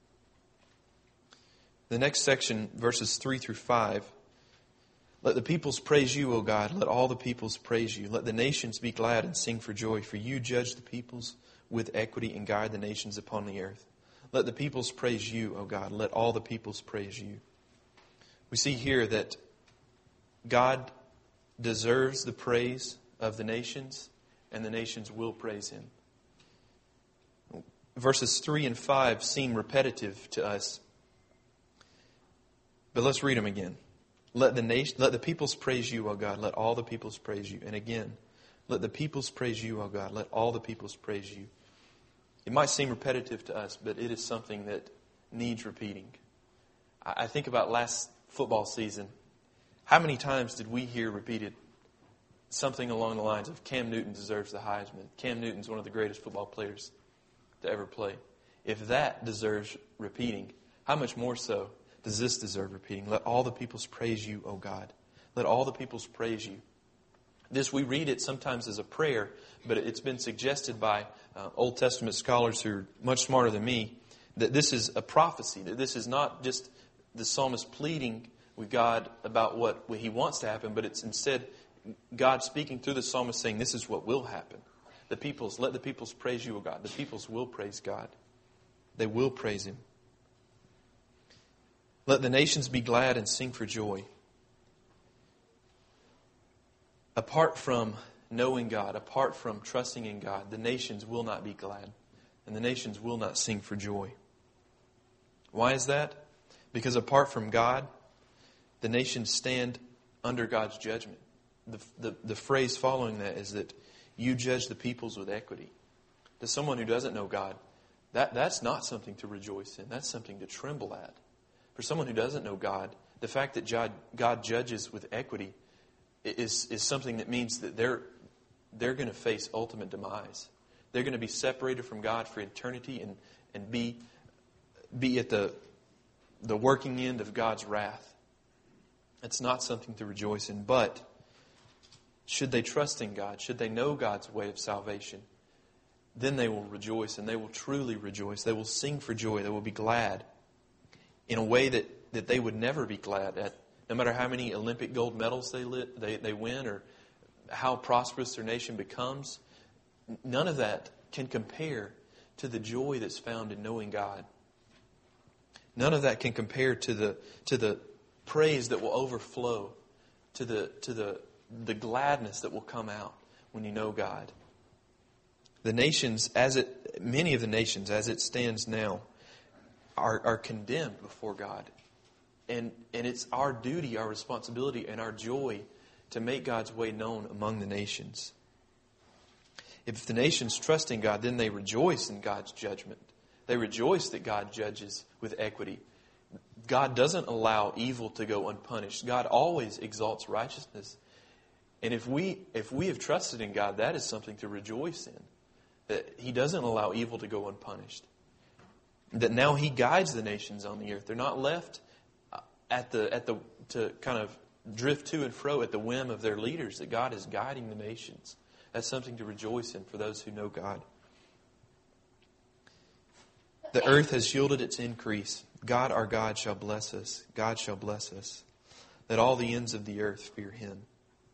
The next section, verses three through five. "Let the peoples praise you, O God. Let all the peoples praise you. Let the nations be glad and sing for joy. For you judge the peoples with equity and guide the nations upon the earth. Let the peoples praise you, O God. Let all the peoples praise you." We see here that God deserves the praise of the nations, and the nations will praise Him. Verses three and five seem repetitive to us, but let's read them again. Let the nation, let the peoples praise you, O God. Let all the peoples praise you. And again, let the peoples praise you, O God. Let all the peoples praise you. It might seem repetitive to us, but it is something that needs repeating. I think about last football season. How many times did we hear repeated something along the lines of Cam Newton deserves the Heisman? Cam Newton's one of the greatest football players to ever play. If that deserves repeating, how much more so does this deserve repeating? Let all the peoples praise you, O God. Let all the peoples praise you. This, we read it sometimes as a prayer, but it's been suggested by uh, Old Testament scholars who are much smarter than me that this is a prophecy, that this is not just the psalmist pleading with God about what He wants to happen, but it's instead God speaking through the psalmist saying, this is what will happen. The peoples, let the peoples praise you, O God. The peoples will praise God. They will praise Him. Let the nations be glad and sing for joy. Apart from knowing God, apart from trusting in God, the nations will not be glad, and the nations will not sing for joy. Why is that? Because apart from God, the nations stand under God's judgment. The, the, the phrase following that is that you judge the peoples with equity. To someone who doesn't know God, that, that's not something to rejoice in. That's something to tremble at. For someone who doesn't know God, the fact that God, God judges with equity is, is something that means that they're, they're going to face ultimate demise. They're going to be separated from God for eternity and, and be, be at the, the working end of God's wrath. It's not something to rejoice in. But should they trust in God, should they know God's way of salvation, then they will rejoice, and they will truly rejoice. They will sing for joy. They will be glad in a way that, that they would never be glad at, no matter how many Olympic gold medals they, lit, they they win or how prosperous their nation becomes. None of that can compare to the joy that's found in knowing God. None of that can compare to the to the praise that will overflow, to the to the the gladness that will come out when you know God. The nations, as it many of the nations as it stands now, are, are condemned before God. And and it's our duty, our responsibility, and our joy to make God's way known among the nations. If the nations trust in God, then they rejoice in God's judgment. They rejoice that God judges with equity. God doesn't allow evil to go unpunished. God always exalts righteousness. And if we if we have trusted in God, that is something to rejoice in. That He doesn't allow evil to go unpunished. That now He guides the nations on the earth. They're not left at the at the to kind of drift to and fro at the whim of their leaders. That God is guiding the nations. That's something to rejoice in for those who know God. The earth has yielded its increase. God our God shall bless us. God shall bless us. Let all the ends of the earth fear Him.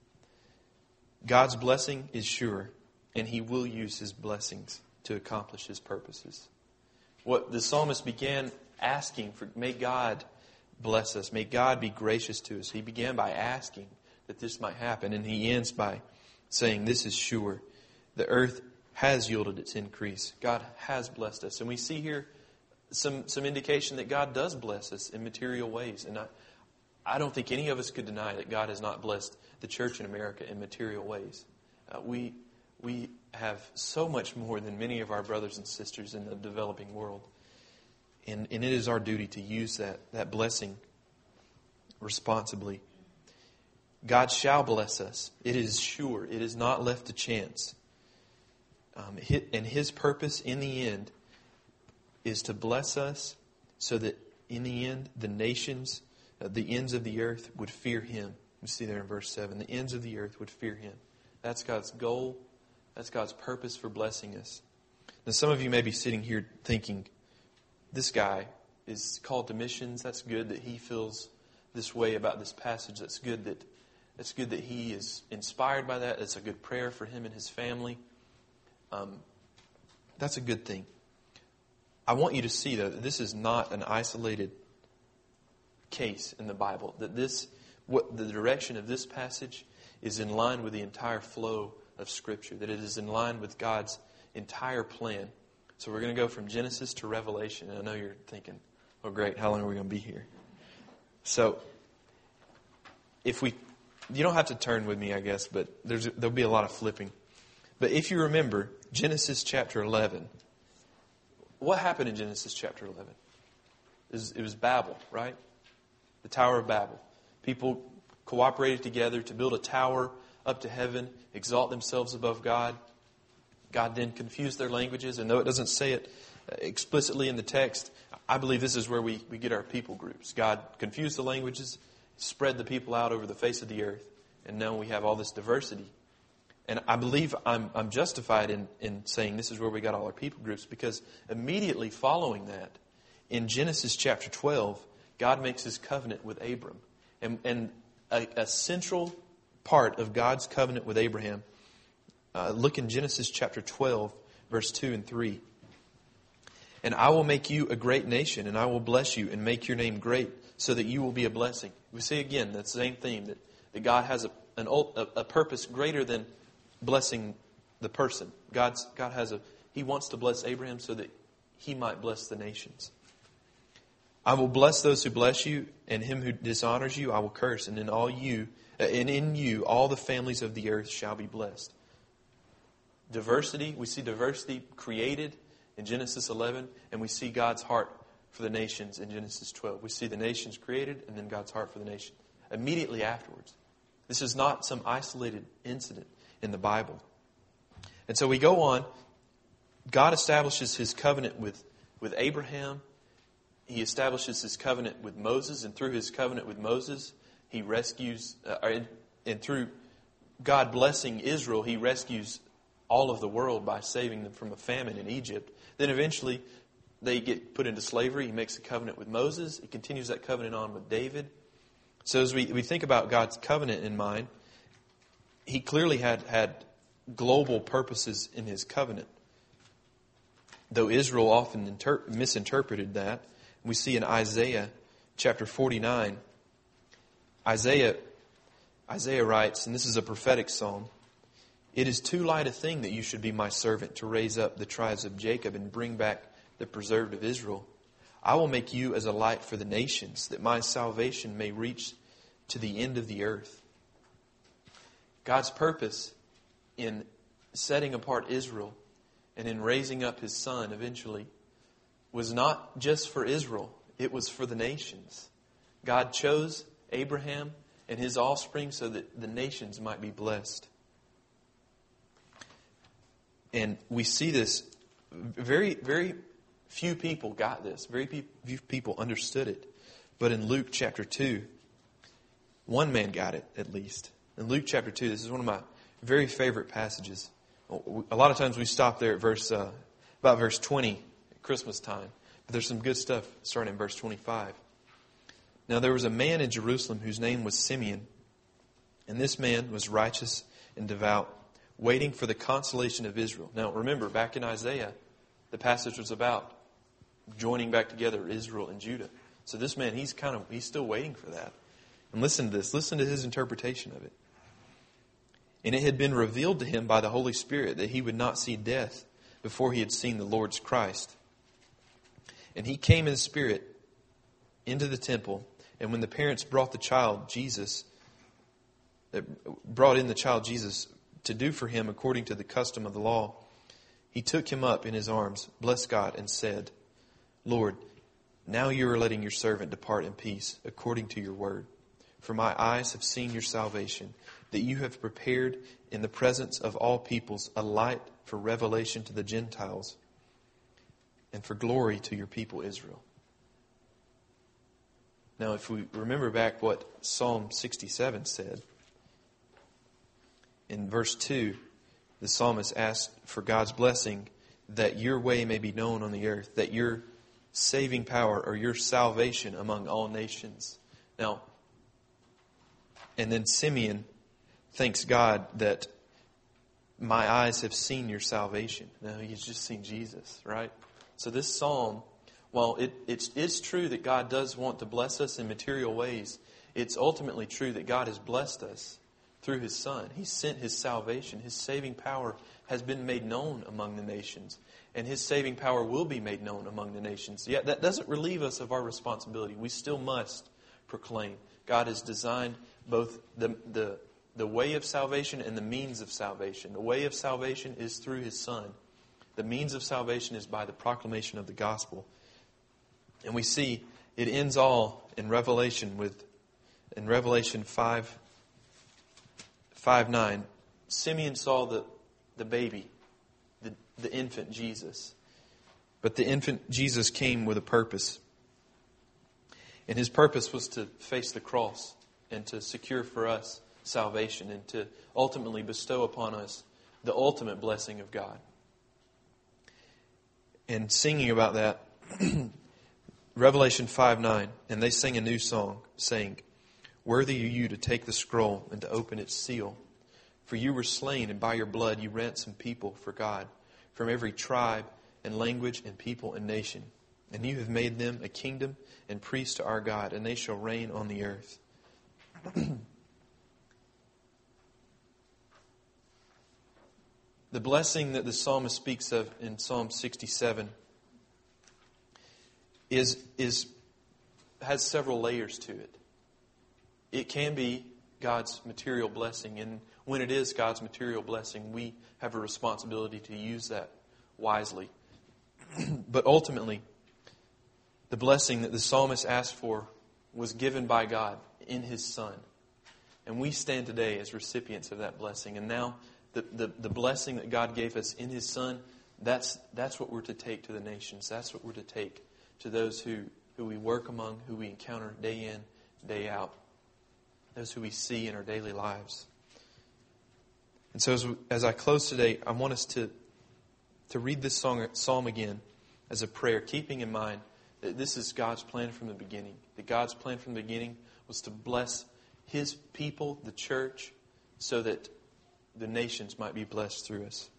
God's blessing is sure, and He will use His blessings to accomplish His purposes. What the psalmist began asking for, may God bless us. May God be gracious to us. He began by asking that this might happen, and he ends by saying this is sure. The earth has yielded its increase. God has blessed us. And we see here some, some indication that God does bless us in material ways. And I, I don't think any of us could deny that God has not blessed the church in America in material ways. Uh, we we have so much more than many of our brothers and sisters in the developing world. And, and it is our duty to use that, that blessing responsibly. God shall bless us. It is sure. It is not left to chance. Um, and His purpose in the end is to bless us so that in the end the nations, uh, the ends of the earth would fear Him. You see there in verse seven. The ends of the earth would fear Him. That's God's goal. That's God's purpose for blessing us. Now some of you may be sitting here thinking, this guy is called to missions. That's good that he feels this way about this passage. That's good that It's good that he is inspired by that. It's a good prayer for him and his family. Um, that's a good thing. I want you to see, though, that this is not an isolated case in the Bible. That this, what the direction of this passage is in line with the entire flow of Scripture. That it is in line with God's entire plan. So we're going to go from Genesis to Revelation. And I know you're thinking, oh great, how long are we going to be here? So, if we... You don't have to turn with me, I guess, but there's, there'll be a lot of flipping. But if you remember, Genesis chapter eleven, what happened in Genesis chapter eleven? It was, it was Babel, right? The Tower of Babel. People cooperated together to build a tower up to heaven, exalt themselves above God. God then confused their languages, and though it doesn't say it explicitly in the text, I believe this is where we, we get our people groups. God confused the languages, spread the people out over the face of the earth, and now we have all this diversity. And I believe I'm, I'm justified in, in saying this is where we got all our people groups, because immediately following that, in Genesis chapter twelve, God makes His covenant with Abram. And, and a, a central part of God's covenant with Abraham, uh, look in Genesis chapter twelve, verse two and three. And I will make you a great nation, and I will bless you and make your name great, so that you will be a blessing. We see again that same theme, that, that God has a, an, a, a purpose greater than blessing the person. God's, God has a, He wants to bless Abraham so that he might bless the nations. I will bless those who bless you, and him who dishonors you I will curse, and in all you, and in you all the families of the earth shall be blessed. Diversity, we see diversity created in Genesis eleven, and we see God's heart for the nations in Genesis twelve. We see the nations created and then God's heart for the nation immediately afterwards. This is not some isolated incident in the Bible. And so we go on. God establishes His covenant with, with Abraham. He establishes His covenant with Moses, and through His covenant with Moses, He rescues, uh, and, and through God blessing Israel, He rescues all of the world by saving them from a famine in Egypt. Then eventually they get put into slavery. He makes a covenant with Moses. He continues that covenant on with David. So as we, we think about God's covenant in mind, He clearly had, had global purposes in His covenant. Though Israel often inter- misinterpreted that. We see in Isaiah chapter forty-nine, Isaiah, Isaiah writes, and this is a prophetic psalm, "It is too light a thing that you should be my servant to raise up the tribes of Jacob and bring back the preserved of Israel. I will make you as a light for the nations, that my salvation may reach to the end of the earth." God's purpose in setting apart Israel and in raising up His Son eventually was not just for Israel. It was for the nations. God chose Abraham and his offspring so that the nations might be blessed. And we see this, very, very few people got this. Very few people understood it. But in Luke chapter two, one man got it at least. In Luke chapter two, this is one of my very favorite passages. A lot of times we stop there at verse, uh, about verse twenty at Christmas time. But there's some good stuff starting in verse twenty-five. Now there was a man in Jerusalem whose name was Simeon. And this man was righteous and devout, waiting for the consolation of Israel. Now remember, back in Isaiah, the passage was about joining back together Israel and Judah. So this man, he's kind of, he's still waiting for that. And listen to this. Listen to his interpretation of it. And it had been revealed to him by the Holy Spirit that he would not see death before he had seen the Lord's Christ. And he came in the Spirit into the temple. And when the parents brought the child, Jesus, brought in the child Jesus to do for him according to the custom of the law, he took him up in his arms, blessed God, and said, Lord, now you are letting your servant depart in peace according to your word. For my eyes have seen your salvation, that you have prepared in the presence of all peoples a light for revelation to the Gentiles and for glory to your people Israel. Now, if we remember back what Psalm sixty-seven said, in verse two, the psalmist asked for God's blessing that your way may be known on the earth, that your saving power or your salvation among all nations. Now, and then Simeon thanks God that my eyes have seen your salvation. Now, he's just seen Jesus, right? So this psalm, while it, it's, it's true that God does want to bless us in material ways, it's ultimately true that God has blessed us through His Son. He sent His salvation. His saving power has been made known among the nations. And His saving power will be made known among the nations. Yet that doesn't relieve us of our responsibility. We still must proclaim. God has designed both the, the, the way of salvation and the means of salvation. The way of salvation is through His Son. The means of salvation is by the proclamation of the gospel. And we see it ends all in Revelation with, in Revelation five, five nine, Simeon saw the, the baby, the, the infant Jesus. But the infant Jesus came with a purpose. And His purpose was to face the cross and to secure for us salvation and to ultimately bestow upon us the ultimate blessing of God. And singing about that, Revelation five nine, and they sing a new song, saying, Worthy are you to take the scroll and to open its seal. For you were slain, and by your blood you ransomed people for God, from every tribe and language and people and nation. And you have made them a kingdom and priests to our God, and they shall reign on the earth. The blessing that the psalmist speaks of in Psalm sixty-seven is, is, has several layers to it. It can be God's material blessing, and when it is God's material blessing, we have a responsibility to use that wisely. But ultimately, the blessing that the psalmist asked for was given by God in His Son. And we stand today as recipients of that blessing. And now the, the, the blessing that God gave us in His Son, that's, that's what we're to take to the nations. That's what we're to take to those who, who we work among, who we encounter day in, day out. Those who we see in our daily lives. And so as, as I close today, I want us to, to read this song, psalm again as a prayer, keeping in mind that this is God's plan from the beginning. That God's plan from the beginning was to bless His people, the church, so that the nations might be blessed through us.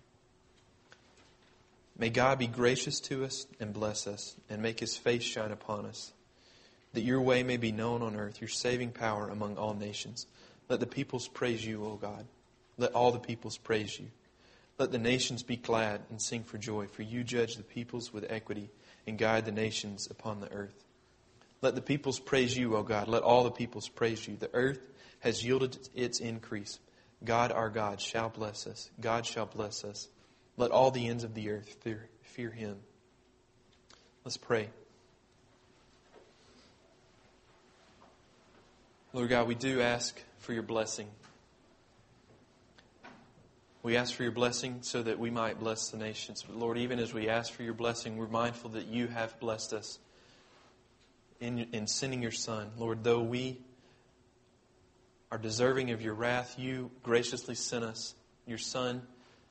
May God be gracious to us and bless us and make His face shine upon us, that your way may be known on earth, your saving power among all nations. Let the peoples praise you, O God. Let all the peoples praise you. Let the nations be glad and sing for joy, for you judge the peoples with equity and guide the nations upon the earth. Let the peoples praise you, O God. Let all the peoples praise you. The earth has yielded its increase. God our God shall bless us. God shall bless us. Let all the ends of the earth fear, fear Him. Let's pray. Lord God, we do ask for your blessing. We ask for your blessing so that we might bless the nations. But Lord, even as we ask for your blessing, we're mindful that you have blessed us in, in sending your Son. Lord, though we are deserving of your wrath, you graciously sent us your Son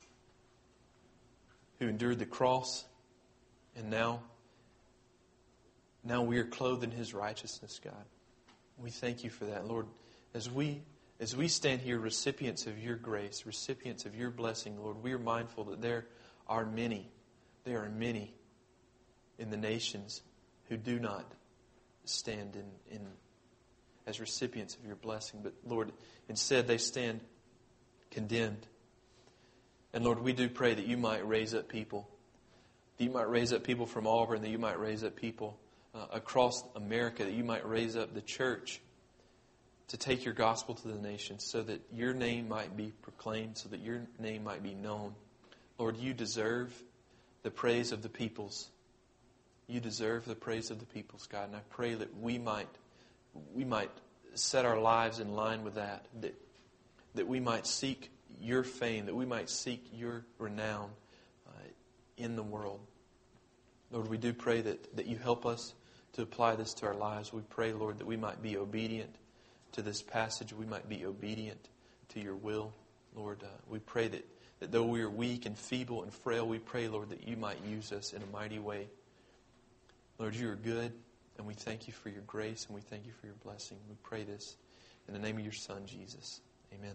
who endured the cross, and now, now we are clothed in His righteousness, God. We thank you for that, Lord. As we as we stand here, recipients of your grace, recipients of your blessing, Lord, we are mindful that there are many, there are many in the nations who do not stand in, in as recipients of your blessing. But Lord, instead they stand condemned. And Lord, we do pray that you might raise up people, that you might raise up people from Auburn, that you might raise up people uh, across America, that you might raise up the church to take your gospel to the nations so that your name might be proclaimed, so that your name might be known. Lord, you deserve the praise of the peoples. You deserve the praise of the peoples, God. And I pray that we might we might set our lives in line with that, that, that we might seek your fame, that we might seek your renown uh, in the world. Lord, we do pray that, that you help us to apply this to our lives. We pray, Lord, that we might be obedient to this passage. We might be obedient to your will. Lord, uh, we pray that, that though we are weak and feeble and frail, we pray, Lord, that you might use us in a mighty way. Lord, you are good, and we thank you for your grace, and we thank you for your blessing. We pray this in the name of your Son, Jesus. Amen.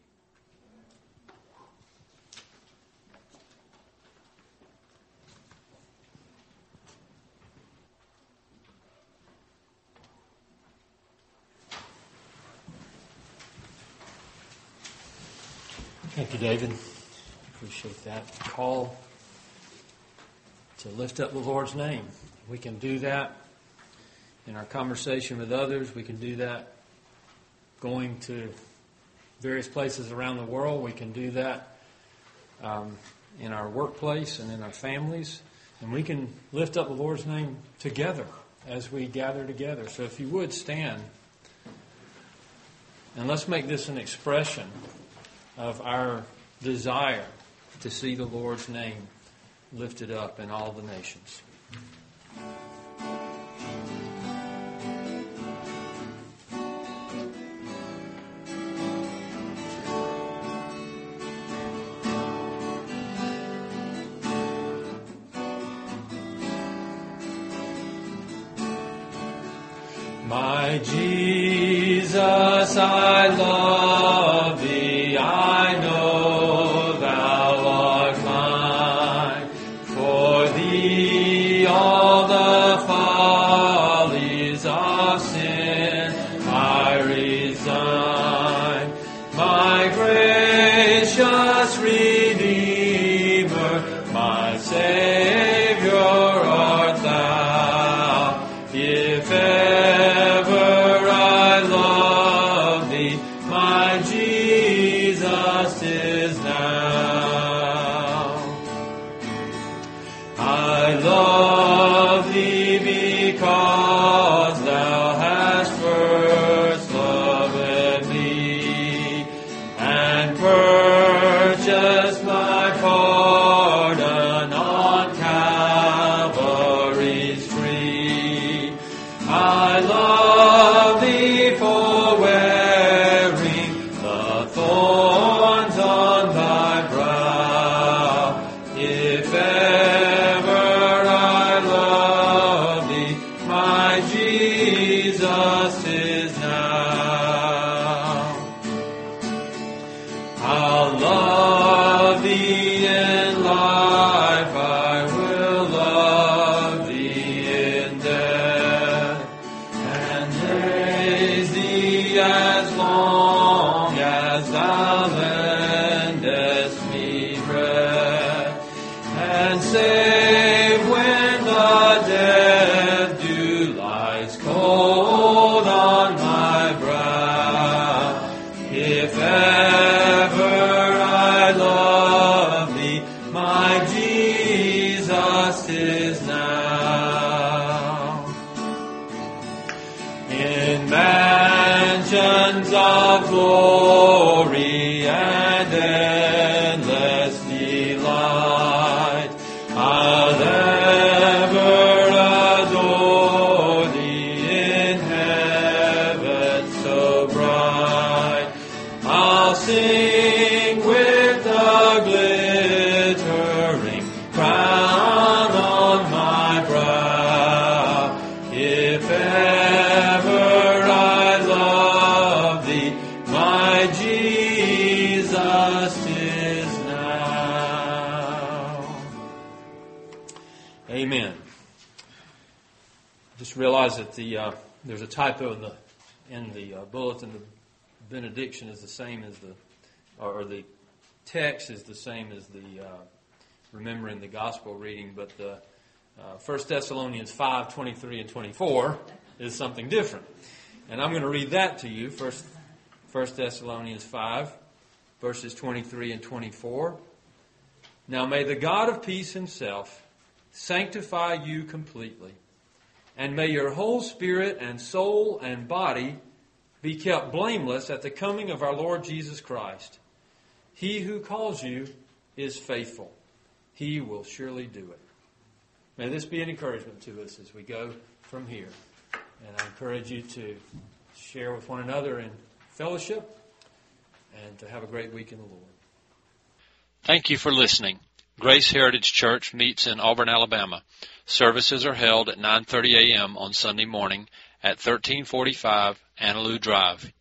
Thank you, David. Appreciate that call to lift up the Lord's name. We can do that in our conversation with others. We can do that going to various places around the world. We can do that um, in our workplace and in our families. And we can lift up the Lord's name together as we gather together. So if you would, stand. And let's make this an expression of our desire to see the Lord's name lifted up in all the nations. My Jesus, I love thee, I know thou art mine. For thee all the follies of sin I resign. My gracious Redeemer, my Savior art thou. If ever I love thee, my Jesus is now. I love thee because thou hast first loved me and purchased my pardon on Calvary's tree. I love thee for wearing the thorns on thy brow. If ever I love thee, my Jesus is now. I'll love thee in life, I will love thee in death, and praise thee as long as thou lendest me breath, and save when the death dew lies cold on my brow. If ever find endless delight. I'll ever adore Thee in heaven so bright. I'll sing with the glittering crown on my brow. If ever I love Thee, my Jesus, 'tis now. Amen. Just realize that the uh, there's a typo in the in the uh, bulletin. The benediction is the same as the, or the text is the same as the uh, remembering the gospel reading, but the uh, First Thessalonians five twenty-three and twenty-four is something different, and I'm going to read that to you. First, First Thessalonians five, verses twenty-three and twenty-four. Now may the God of peace Himself sanctify you completely, and may your whole spirit and soul and body be kept blameless at the coming of our Lord Jesus Christ. He who calls you is faithful. He will surely do it. May this be an encouragement to us as we go from here. And I encourage you to share with one another in fellowship and to have a great week in the Lord. Thank you for listening. Grace Heritage Church meets in Auburn, Alabama. Services are held at nine thirty a.m. on Sunday morning at thirteen forty-five Annaloo Drive,